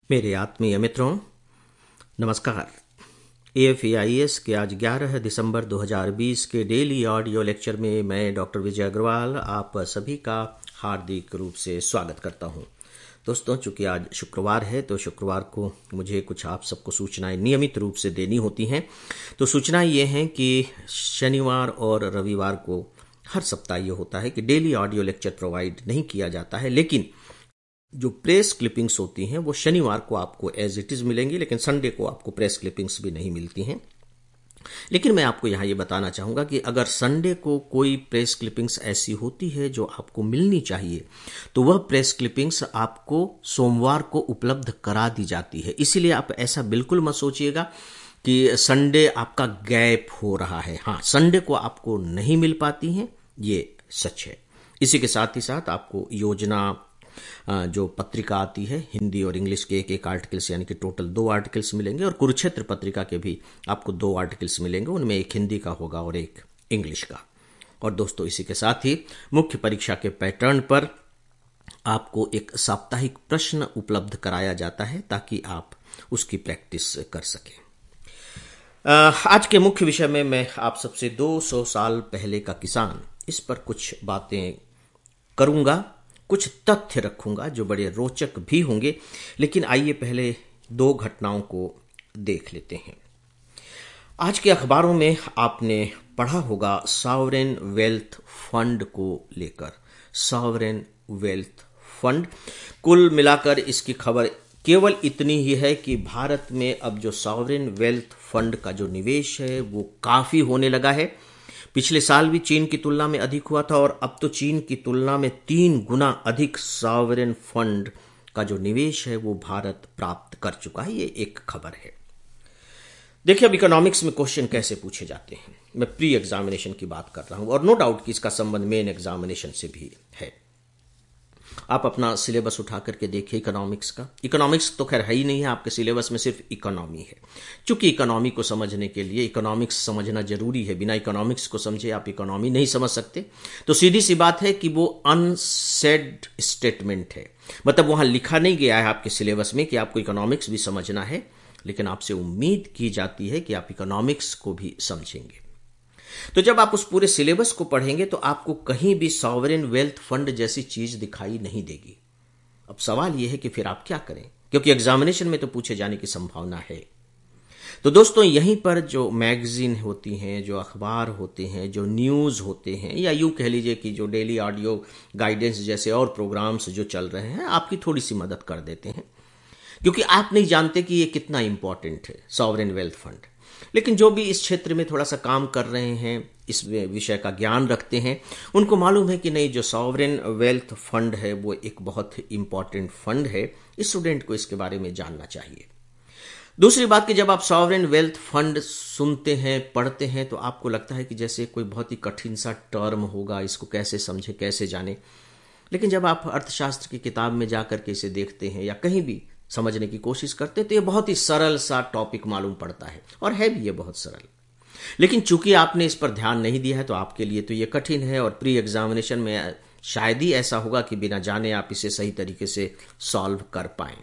मेरे आत्मीय मित्रों, नमस्कार। AFAIS के आज 11 दिसंबर 2020 के डेली ऑडियो लेक्चर में मैं डॉक्टर विजय अग्रवाल आप सभी का हार्दिक रूप से स्वागत करता हूं। दोस्तों, चूंकि आज शुक्रवार है तो शुक्रवार को मुझे कुछ आप सबको सूचनाएं नियमित रूप से देनी होती हैं। तो सूचनाएं ये हैं कि शनिवार और रविवार को हर सप्ताह ये होता है कि डेली ऑडियो लेक्चर प्रोवाइड नहीं किया जाता है, लेकिन जो प्रेस क्लिपिंग्स होती हैं वो शनिवार को आपको एज इट इज मिलेंगी, लेकिन संडे को आपको प्रेस क्लिपिंग्स भी नहीं मिलती हैं। लेकिन मैं आपको यहां ये बताना चाहूंगा कि अगर संडे को कोई प्रेस क्लिपिंग्स ऐसी होती है जो आपको मिलनी चाहिए, तो वह प्रेस क्लिपिंग्स आपको सोमवार को उपलब्ध करा दी जाती है। इसीलिए आप ऐसा बिल्कुल मत सोचिएगा कि संडे आपका गैप हो रहा है। हाँ, संडे को आपको नहीं मिल पाती हैं, ये सच है। इसी के साथ ही साथ आपको योजना जो पत्रिका आती है, हिंदी और इंग्लिश के एक आर्टिकल्स, यानी कि टोटल 2 आर्टिकल्स मिलेंगे, और कुरुक्षेत्र पत्रिका के भी आपको 2 आर्टिकल्स मिलेंगे। उनमें एक हिंदी का होगा और एक इंग्लिश का। और दोस्तों, इसी के साथ ही मुख्य परीक्षा के पैटर्न पर आपको एक साप्ताहिक प्रश्न उपलब्ध कराया जाता है ताकि आप उसकी प्रैक्टिस कर सकें। आज के मुख्य विषय में मैं आप सबसे 200 साल पहले का किसान, इस पर कुछ बातें करूंगा, कुछ तथ्य रखूंगा जो बड़े रोचक भी होंगे। लेकिन आइए पहले 2 घटनाओं को देख लेते हैं। आज के अखबारों में आपने पढ़ा होगा सॉवरेन वेल्थ फंड को लेकर। सॉवरेन वेल्थ फंड, कुल मिलाकर इसकी खबर केवल इतनी ही है कि भारत में अब जो सॉवरेन वेल्थ फंड का जो निवेश है वो काफी होने लगा है। पिछले साल भी चीन की तुलना में अधिक हुआ था, और अब तो चीन की तुलना में 3 गुना अधिक सॉवरेन फंड का जो निवेश है वो भारत प्राप्त कर चुका है। ये एक खबर है। देखिए, अब इकोनॉमिक्स में क्वेश्चन कैसे पूछे जाते हैं, मैं प्री एग्जामिनेशन की बात कर रहा हूं, और नो डाउट कि इसका संबंध मेन एग्जामिनेशन से भी है। आप अपना सिलेबस उठा करके देखिए इकोनॉमिक्स का। इकोनॉमिक्स तो खैर है ही नहीं है आपके सिलेबस में, सिर्फ इकोनॉमी है। चूंकि इकोनॉमी को समझने के लिए इकोनॉमिक्स समझना जरूरी है, बिना इकोनॉमिक्स को समझे आप इकोनॉमी नहीं समझ सकते। तो सीधी सी बात है कि वो अनसेड स्टेटमेंट है, मतलब वहां लिखा नहीं गया है आपके सिलेबस में कि आपको इकोनॉमिक्स भी समझना है, लेकिन आपसे उम्मीद की जाती है कि आप इकोनॉमिक्स को भी समझेंगे। तो जब आप उस पूरे सिलेबस को पढ़ेंगे तो आपको कहीं भी सॉवरेन वेल्थ फंड जैसी चीज दिखाई नहीं देगी। अब सवाल यह है कि फिर आप क्या करें, क्योंकि एग्जामिनेशन में तो पूछे जाने की संभावना है। तो दोस्तों, यहीं पर जो मैगजीन होती हैं, जो अखबार होते हैं, जो न्यूज होते हैं, या यूं कह लीजिए कि जो डेली ऑडियो गाइडेंस जैसे और प्रोग्राम्स जो चल रहे हैं, आपकी थोड़ी सी मदद कर देते हैं, क्योंकि आप नहीं जानते कि ये कितना इंपॉर्टेंट है सॉवरेन वेल्थ फंड। लेकिन जो भी इस क्षेत्र में थोड़ा सा काम कर रहे हैं, इस विषय का ज्ञान रखते हैं, उनको मालूम है कि नहीं, जो सॉवरेन वेल्थ फंड है वो एक बहुत इंपॉर्टेंट फंड है। स्टूडेंट को इसके बारे में जानना चाहिए। दूसरी बात कि जब आप सॉवरेन वेल्थ फंड सुनते हैं, पढ़ते हैं, तो आपको लगता है कि जैसे कोई बहुत ही कठिन सा टर्म होगा, इसको कैसे समझे, कैसे जाने। लेकिन जब आप अर्थशास्त्र की किताब में जाकर के इसे देखते हैं या कहीं भी समझने की कोशिश करते हैं, तो ये बहुत ही सरल सा टॉपिक मालूम पड़ता है, और है भी ये बहुत सरल। लेकिन चूंकि आपने इस पर ध्यान नहीं दिया है तो आपके लिए तो ये कठिन है, और प्री एग्जामिनेशन में शायद ही ऐसा होगा कि बिना जाने आप इसे सही तरीके से सॉल्व कर पाएं।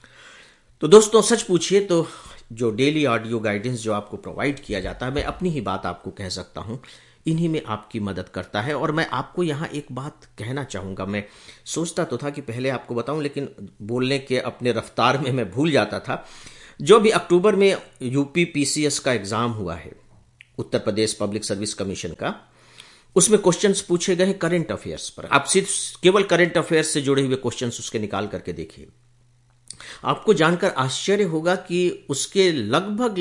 तो दोस्तों, सच पूछिए तो जो डेली ऑडियो गाइडेंस जो आपको प्रोवाइड किया जाता है, मैं अपनी ही बात आपको कह सकता हूं, इन्हीं में आपकी मदद करता है। और मैं आपको यहां एक बात कहना चाहूंगा। मैं सोचता तो था कि पहले आपको बताऊं, लेकिन बोलने के अपने रफ्तार में मैं भूल जाता था। जो भी अक्टूबर में यूपी पीसीएस का एग्जाम हुआ है, Uttar Pradesh public service commission का, उसमें क्वेश्चंस पूछे गए करंट अफेयर्स पर। आप सिर्फ केवल करंट अफेयर्स से जुड़े हुए क्वेश्चंस उसके निकाल करके देखिए। आपको जानकर आश्चर्य होगा कि उसके लगभग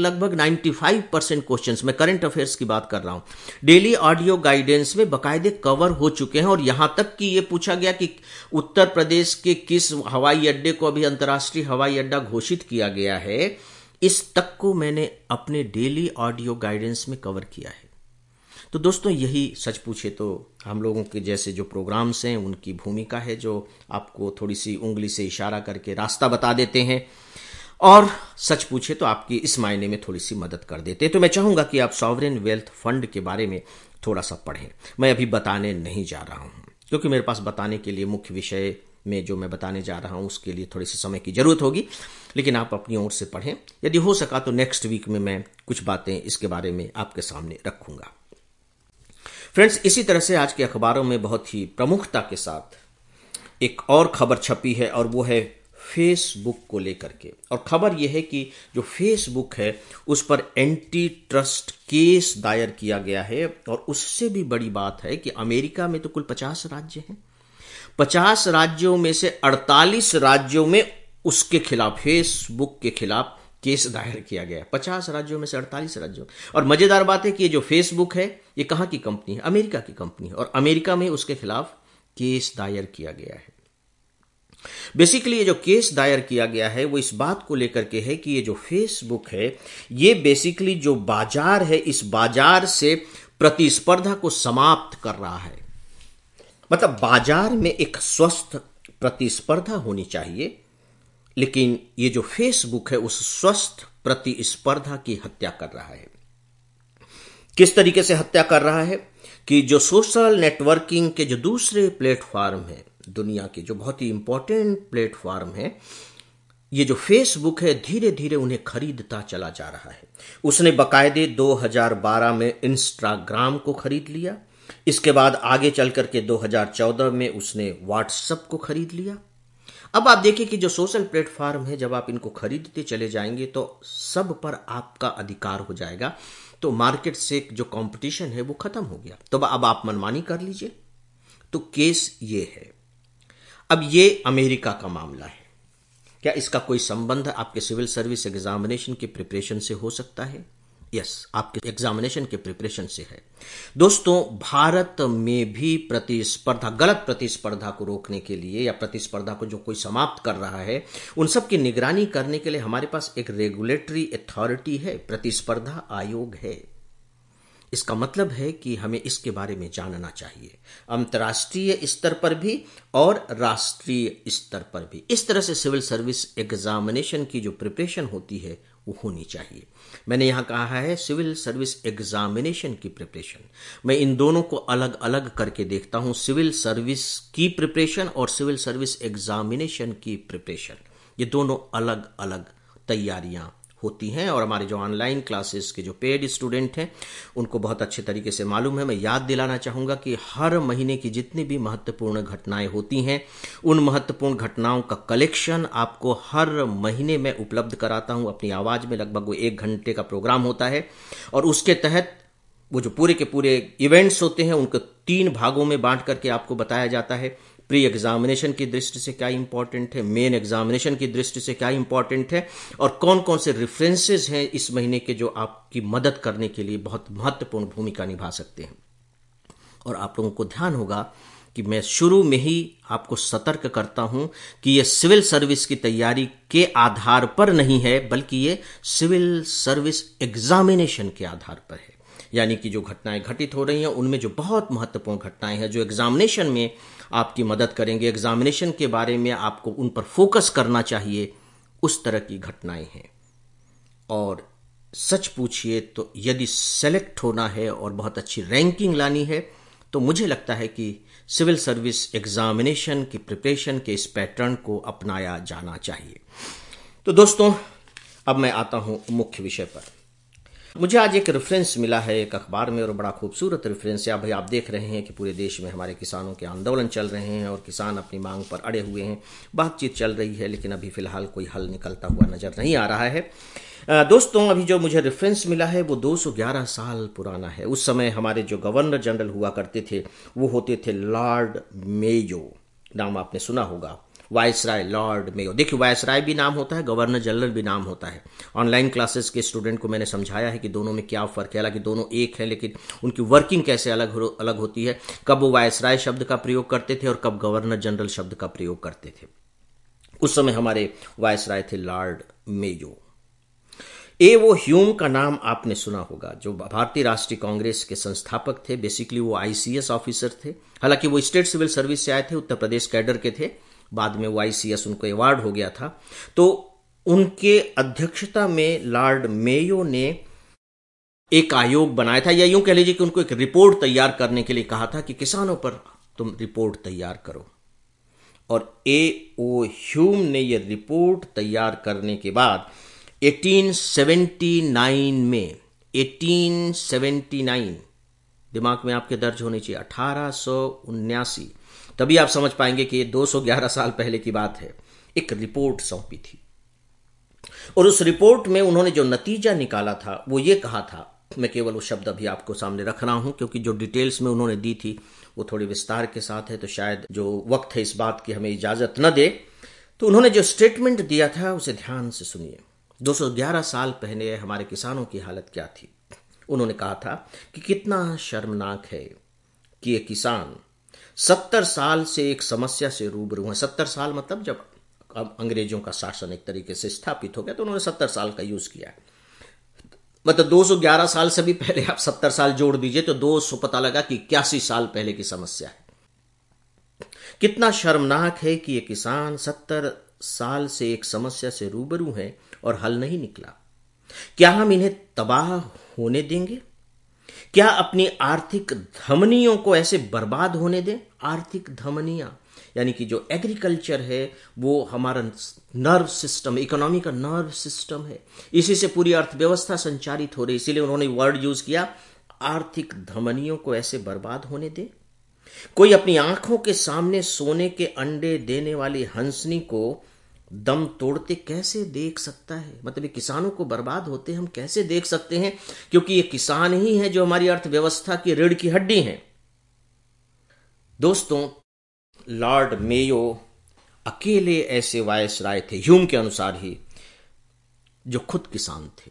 95% क्वेश्चंस, मैं करंट अफेयर्स की बात कर रहा हूं, डेली ऑडियो गाइडेंस में बकायदे कवर हो चुके हैं। और यहां तक कि यह पूछा गया कि उत्तर प्रदेश के किस हवाई अड्डे को अभी अंतर्राष्ट्रीय हवाई अड्डा घोषित किया गया है, इस तक को मैंने अपने डेली ऑडियो गाइडेंस में कवर किया है। तो दोस्तों, यही सच पूछे तो हम लोगों के जैसे जो प्रोग्राम्स हैं उनकी भूमिका है, जो आपको थोड़ी सी उंगली से इशारा करके रास्ता बता देते हैं, और सच पूछे तो आपकी इस मायने में थोड़ी सी मदद कर देते हैं। तो मैं चाहूंगा कि आप सॉवरेन वेल्थ फंड के बारे में थोड़ा सा पढ़ें। मैं अभी बताने नहीं जा रहा हूं, क्योंकि मेरे पास बताने के लिए मुख्य विषय में जो मैं बताने जा रहा हूं उसके लिए थोड़ी सी समय की जरूरत होगी, लेकिन आप अपनी ओर से पढ़ें। यदि हो सका तो नेक्स्ट वीक में मैं कुछ बातें इसके बारे में आपके सामने रखूंगा। फ्रेंड्स, इसी तरह से आज के अखबारों में बहुत ही प्रमुखता के साथ एक और खबर छपी है और वो है फेसबुक को लेकर के। और खबर यह है कि जो फेसबुक है उस पर एंटी ट्रस्ट केस दायर किया गया है। और उससे भी बड़ी बात है कि अमेरिका में तो कुल 50 राज्य हैं, 50 राज्यों में से 48 राज्यों में उसके खिलाफ, फेसबुक के खिलाफ केस दायर किया गया है। 50 राज्यों में से 48 राज्यों। और मजेदार बात है कि ये जो फेसबुक है ये कहां की कंपनी है? अमेरिका की कंपनी है, और अमेरिका में उसके खिलाफ केस दायर किया गया है। बेसिकली ये जो केस दायर किया गया है वो इस बात को लेकर के है कि ये जो फेसबुक है ये बेसिकली जो बाजार है, इस बाजार से प्रतिस्पर्धा को समाप्त कर रहा है। मतलब बाजार में एक स्वस्थ प्रतिस्पर्धा होनी चाहिए, लेकिन ये जो फेसबुक है उस स्वस्थ प्रतिस्पर्धा की हत्या कर रहा है। किस तरीके से हत्या कर रहा है कि जो सोशल नेटवर्किंग के जो दूसरे प्लेटफॉर्म हैं दुनिया के, जो बहुत ही इंपॉर्टेंट प्लेटफॉर्म है, ये जो फेसबुक है धीरे धीरे उन्हें खरीदता चला जा रहा है। उसने बकायदे 2012 में इंस्टाग्राम को खरीद लिया। इसके बाद आगे चल करके 2014 में उसने व्हाट्सएप को खरीद लिया। अब आप देखिए कि जो सोशल प्लेटफॉर्म है, जब आप इनको खरीदते चले जाएंगे तो सब पर आपका अधिकार हो जाएगा। तो मार्केट से जो कंपटीशन है वो खत्म हो गया। तो अब आप मनमानी कर लीजिए। तो केस ये है। अब ये अमेरिका का मामला है। क्या इसका कोई संबंध आपके सिविल सर्विस एग्जामिनेशन के प्रिपरेशन से हो सकता है? यस, आपके एग्जामिनेशन के प्रिपरेशन से है। दोस्तों, भारत में भी प्रतिस्पर्धा, गलत प्रतिस्पर्धा को रोकने के लिए या प्रतिस्पर्धा को जो कोई समाप्त कर रहा है, उन सब की निगरानी करने के लिए हमारे पास एक रेगुलेटरी अथॉरिटी है, प्रतिस्पर्धा आयोग है। इसका मतलब है कि हमें इसके बारे में जानना चाहिए, अंतर्राष्ट्रीय स्तर पर भी और राष्ट्रीय स्तर पर भी। इस तरह से सिविल सर्विस एग्जामिनेशन की जो प्रिपरेशन होती है वो होनी चाहिए। मैंने यहां कहा है सिविल सर्विस एग्जामिनेशन की प्रिपरेशन। मैं इन दोनों को अलग अलग करके देखता हूं, सिविल सर्विस की प्रिपरेशन और सिविल सर्विस एग्जामिनेशन की प्रिपरेशन। ये दोनों अलग अलग तैयारियां होती हैं। और हमारे जो ऑनलाइन क्लासेस के जो पेड स्टूडेंट हैं उनको बहुत अच्छे तरीके से मालूम है। मैं याद दिलाना चाहूंगा कि हर महीने की जितनी भी महत्वपूर्ण घटनाएं होती हैं, उन महत्वपूर्ण घटनाओं का कलेक्शन आपको हर महीने में उपलब्ध कराता हूं अपनी आवाज में। लगभग वो 1 घंटे का प्रोग्राम होता है और उसके तहत वो जो पूरे के पूरे इवेंट्स होते हैं उनको 3 भागों में बांट करके आपको बताया जाता है। प्री एग्जामिनेशन की दृष्टि से क्या इंपॉर्टेंट है, मेन एग्जामिनेशन की दृष्टि से क्या इंपॉर्टेंट है, और कौन कौन से रेफरेंसेस हैं इस महीने के जो आपकी मदद करने के लिए बहुत महत्वपूर्ण भूमिका निभा सकते हैं। और आप लोगों को ध्यान होगा कि मैं शुरू में ही आपको सतर्क करता हूं कि यह सिविल सर्विस की तैयारी के आधार पर नहीं है, बल्कि ये सिविल सर्विस एग्जामिनेशन के आधार पर है। यानी कि जो घटनाएं घटित हो रही हैं उनमें जो बहुत महत्वपूर्ण घटनाएं हैं जो एग्जामिनेशन में आपकी मदद करेंगे, एग्जामिनेशन के बारे में आपको उन पर फोकस करना चाहिए, उस तरह की घटनाएं हैं। और सच पूछिए तो यदि सेलेक्ट होना है और बहुत अच्छी रैंकिंग लानी है तो मुझे लगता है कि सिविल सर्विस एग्जामिनेशन की प्रिपरेशन के इस पैटर्न को अपनाया जाना चाहिए। तो दोस्तों, अब मैं आता हूं मुख्य विषय पर। मुझे आज एक रेफरेंस मिला है एक अखबार में और बड़ा खूबसूरत रेफरेंस है। अभी आप देख रहे हैं कि पूरे देश में हमारे किसानों के आंदोलन चल रहे हैं और किसान अपनी मांग पर अड़े हुए हैं। बातचीत चल रही है लेकिन अभी फिलहाल कोई हल निकलता हुआ नजर नहीं आ रहा है। दोस्तों, अभी जो मुझे रेफरेंस मिला है वो 211 साल पुराना है। उस समय हमारे जो गवर्नर जनरल हुआ करते थे वो होते थे लॉर्ड मेयो। नाम आपने सुना होगा, वायसराय, लॉर्ड मेयो। देखिए, वायसराय भी नाम होता है, गवर्नर जनरल भी नाम होता है। ऑनलाइन क्लासेस के स्टूडेंट को मैंने समझाया है कि दोनों में क्या फर्क है। हालांकि दोनों एक है लेकिन उनकी वर्किंग कैसे अलग होती है। कब वो वायसराय शब्द का प्रयोग करते थे और कब गवर्नर जनरल शब्द का प्रयोग करते थे। उस समय हमारे वायसराय थे लॉर्ड मेयो। वो ह्यूम का नाम आपने सुना होगा, जो भारतीय राष्ट्रीय कांग्रेस के संस्थापक थे। बेसिकली वो आईसीएस ऑफिसर थे। हालांकि वो स्टेट सिविल सर्विस से आए थे, उत्तर प्रदेश कैडर के थे। बाद में वो आईसीएस उनको अवार्ड हो गया था। तो उनके अध्यक्षता में लॉर्ड मेयो ने एक आयोग बनाया था, या यूं कह लीजिए कि उनको एक रिपोर्ट तैयार करने के लिए कहा था कि किसानों पर तुम रिपोर्ट तैयार करो। और A.O. ह्यूम ने यह रिपोर्ट तैयार करने के बाद 1879 दिमाग में आपके दर्ज होनी चाहिए 1879, तभी आप समझ पाएंगे कि ये 211 साल पहले की बात है, एक रिपोर्ट सौंपी थी। और उस रिपोर्ट में उन्होंने जो नतीजा निकाला था वो ये कहा था, मैं केवल वो शब्द अभी आपको सामने रख रहा हूं क्योंकि जो डिटेल्स में उन्होंने दी थी वो थोड़ी विस्तार के साथ है, तो शायद जो वक्त है इस बात की हमें इजाजत न दे। तो उन्होंने जो स्टेटमेंट दिया था उसे ध्यान से सुनिए। 211 साल पहले हमारे किसानों की हालत क्या थी। उन्होंने कहा था कि कितना शर्मनाक है कि ये किसान 70 साल से एक समस्या से रूबरू हैं। 70 साल मतलब जब अब अंग्रेजों का शासन एक तरीके से स्थापित हो गया तो उन्होंने 70 साल का यूज किया है। मतलब 211 साल से भी पहले आप 70 साल जोड़ दीजिए तो 200 पता लगा कि 81 साल पहले की समस्या है। कितना शर्मनाक है कि ये किसान 70 साल से एक समस्या से रूबरू हैं और हल नहीं निकला। क्या हम इन्हें तबाह होने देंगे? क्या अपनी आर्थिक धमनियों को ऐसे बर्बाद होने दें? आर्थिक धमनियां यानी कि जो एग्रीकल्चर है वो हमारा नर्व सिस्टम, इकोनॉमी का नर्व सिस्टम है, इसी से पूरी अर्थव्यवस्था संचालित हो रही। इसीलिए उन्होंने वर्ड यूज किया, आर्थिक धमनियों को ऐसे बर्बाद होने दे। कोई अपनी आंखों के सामने सोने के अंडे देने वाली हंसनी को दम तोड़ते कैसे देख सकता है? मतलब ये किसानों को बर्बाद होते हम कैसे देख सकते हैं, क्योंकि ये किसान ही है जो हमारी अर्थव्यवस्था की रीढ़ की हड्डी हैं। दोस्तों, लॉर्ड मेयो अकेले ऐसे वायसराय थे, ह्यूम के अनुसार ही, जो खुद किसान थे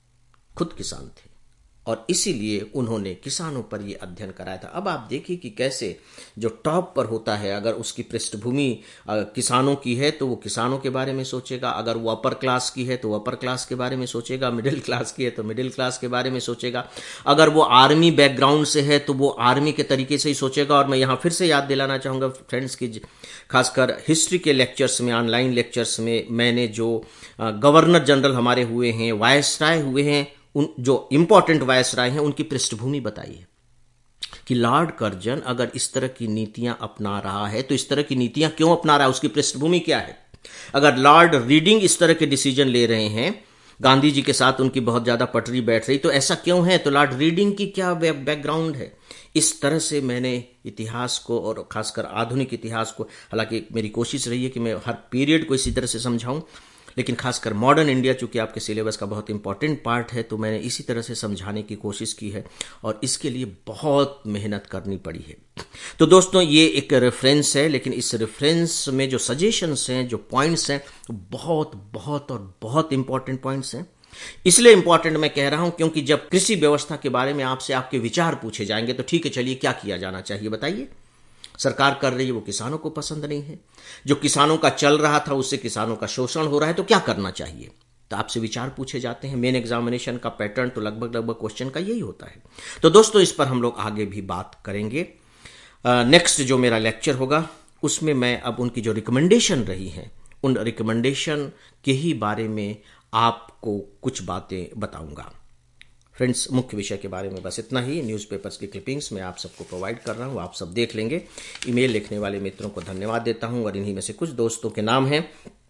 और इसीलिए उन्होंने किसानों पर यह अध्ययन कराया था। अब आप देखिए कि कैसे जो टॉप पर होता है, अगर उसकी पृष्ठभूमि किसानों की है तो वो किसानों के बारे में सोचेगा, अगर वो अपर क्लास की है तो वो अपर क्लास के बारे में सोचेगा, मिडिल क्लास की है तो मिडिल क्लास के बारे में सोचेगा, अगर वो आर्मी बैकग्राउंड से है तो वो आर्मी के तरीके से ही सोचेगा। और मैं यहाँ फिर से याद दिलाना चाहूँगा फ्रेंड्स की, खासकर हिस्ट्री के लेक्चर्स में, ऑनलाइन लेक्चर्स में मैंने जो गवर्नर जनरल हमारे हुए हैं, वायसराय हुए हैं, उन जो इंपॉर्टेंट वायसराय हैं उनकी पृष्ठभूमि बताई है कि लॉर्ड कर्जन अगर इस तरह की नीतियां अपना रहा है तो इस तरह की नीतियां क्यों अपना रहा है, उसकी पृष्ठभूमि क्या है। अगर लॉर्ड रीडिंग इस तरह के डिसीजन ले रहे हैं, गांधी जी के साथ उनकी बहुत ज्यादा पटरी बैठ रही, तो ऐसा क्यों है, तो लॉर्ड रीडिंग की क्या बैकग्राउंड है। इस तरह से मैंने इतिहास को और खासकर आधुनिक इतिहास को, हालांकि मेरी कोशिश रही है कि मैं हर पीरियड को इसी तरह से समझाऊं, लेकिन खासकर मॉडर्न इंडिया चूंकि आपके सिलेबस का बहुत इंपॉर्टेंट पार्ट है तो मैंने इसी तरह से समझाने की कोशिश की है और इसके लिए बहुत मेहनत करनी पड़ी है। तो दोस्तों, ये एक रेफरेंस है, लेकिन इस रेफरेंस में जो सजेशंस हैं, जो पॉइंट्स हैं, बहुत बहुत और बहुत इंपॉर्टेंट पॉइंट्स हैं। इसलिए इंपॉर्टेंट मैं कह रहा हूं क्योंकि जब कृषि व्यवस्था के बारे में आपसे आपके विचार पूछे जाएंगे तो ठीक है, चलिए क्या किया जाना चाहिए बताइए। सरकार कर रही है वो किसानों को पसंद नहीं है, जो किसानों का चल रहा था उससे किसानों का शोषण हो रहा है, तो क्या करना चाहिए, तो आपसे विचार पूछे जाते हैं। मेन एग्जामिनेशन का पैटर्न तो लगभग क्वेश्चन का यही होता है। तो दोस्तों, इस पर हम लोग आगे भी बात करेंगे। नेक्स्ट जो मेरा लेक्चर होगा उसमें मैं अब उनकी जो रिकमेंडेशन रही हैं उन रिकमेंडेशन के ही बारे में आपको कुछ बातें बताऊंगा। फ्रेंड्स, मुख्य विषय के बारे में बस इतना ही। न्यूज़पेपर्स की क्लिपिंग्स मैं आप सबको प्रोवाइड कर रहा हूँ, आप सब देख लेंगे। ईमेल लिखने वाले मित्रों को धन्यवाद देता हूँ और इन्हीं में से कुछ दोस्तों के नाम हैं: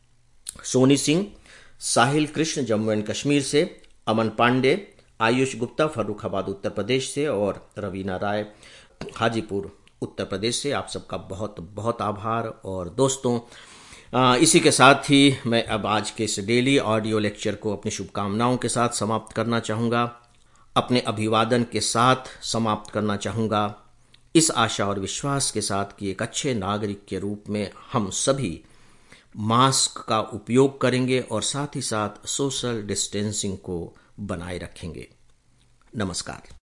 सोनी सिंह, साहिल कृष्ण जम्मू एंड कश्मीर से, अमन पांडे, आयुष गुप्ता फर्रुखाबाद उत्तर प्रदेश से और रवीना राय हाजीपुर उत्तर प्रदेश से। आप सबका बहुत बहुत आभार। और दोस्तों, इसी के साथ ही मैं अब आज के इस डेली ऑडियो लेक्चर को अपनी शुभकामनाओं के साथ समाप्त करना चाहूँगा, अपने अभिवादन के साथ समाप्त करना चाहूँगा, इस आशा और विश्वास के साथ कि एक अच्छे नागरिक के रूप में हम सभी मास्क का उपयोग करेंगे और साथ ही साथ सोशल डिस्टेंसिंग को बनाए रखेंगे। नमस्कार।